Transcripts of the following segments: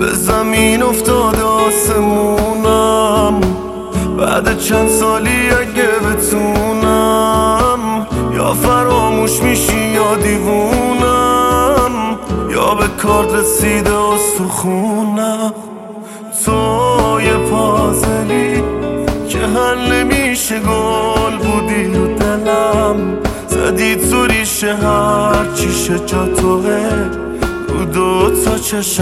به زمین افتاده آسمونم. بعد چند سالی اگه بتونم، یا فراموش میشی یا دیوونم، یا به کارت رسیده استخونم. تو یه پازلی که حل نمیشه، گل بودی رو دلم، زدی تو ریشه هر چیشه جا توه رو دوتا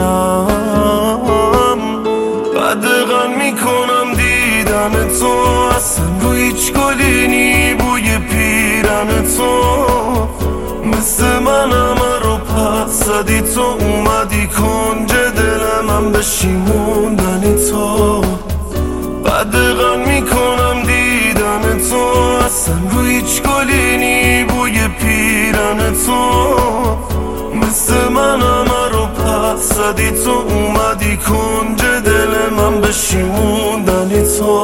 چشم. قدغن میکنم دیدن تو، اصلا رو هیچ گلی نی بوی پیرن تو. مثل من همه رو پس زدی تو، اومدی کنج دل من بشیموندنی تو. قدغن میکنم دیدن تو، اصلا رو هیچ گلی نی بوی پیرن تو. مثل من همه رو پس زدی تو، اومدی کنج دل من بشیموندنی تو.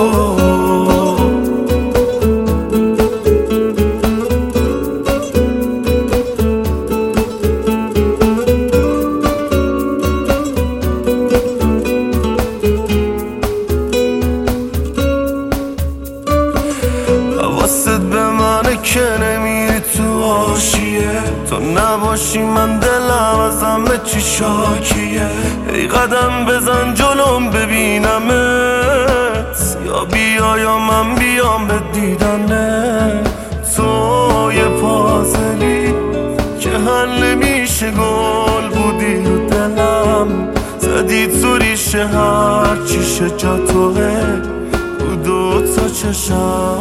حواست به منه که نمیری تو حاشیه، تو نباشی من دلم از همه چی شاکیه. ای قدم بزن جلوم ببینمت، یا بیا یا من بیام به دیدنه. تو یه پازلی که حل نمیشه، گل بودی رو دلم، زدی تو ریشه هر چیشه جا توه رو دوتا چشم.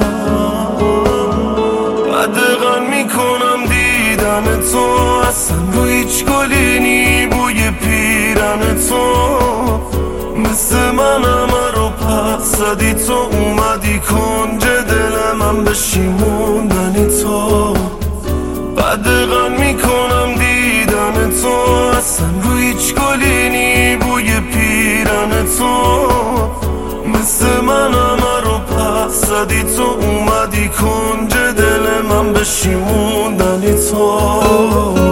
قدغن میکنم دیدن تو، اصلا رو هیچ گلی نی بوی پیرن تو. مثل من همه رو پس زدی تو، اومدی کنج دل من بشیموندنی تو. قدغن میکنم دیدن تو، اصلا رو هیچ گلی نی بوی پیرن تو. مثل من همه رو پس زدی تو، اومدی کنج دل من بشیموندنی تو.